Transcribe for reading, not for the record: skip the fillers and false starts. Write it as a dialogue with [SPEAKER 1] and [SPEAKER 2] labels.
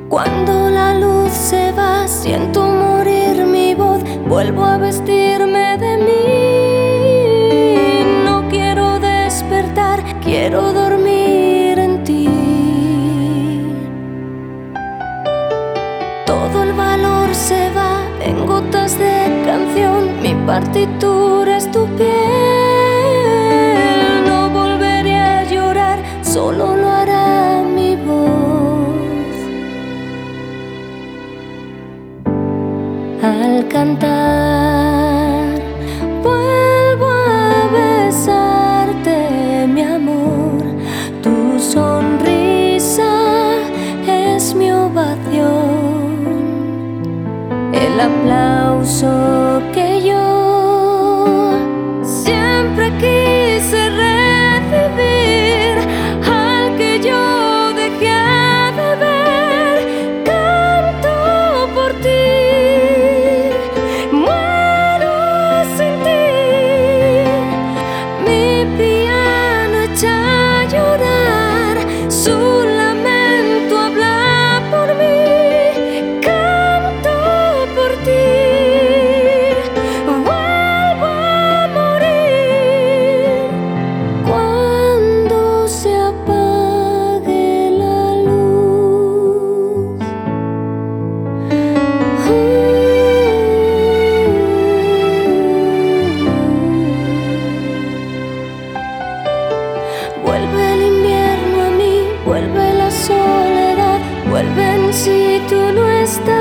[SPEAKER 1] Cuando la luz se va, siento morir mi voz. Vuelvo a vestirme de mí. No quiero despertar, quiero dormir en ti. Todo el valor se va en gotas de canción. Mi partitura es tu piel. No volveré a llorar, solo lo hará mi voz. Al cantar, vuelvo a besarte, mi amor. Tu sonrisa es mi ovación, el aplauso que yo siempre quise recibir, al que yo dejé de ver. Canto por ti, muero sin ti. Mi piano echa a llorar, su lamento habla por mí. Canto por ti, vuelvo a morir cuando se apague la luz. Vuelve el invierno a mí, vuelve la soledad, vuelven si tú no estás.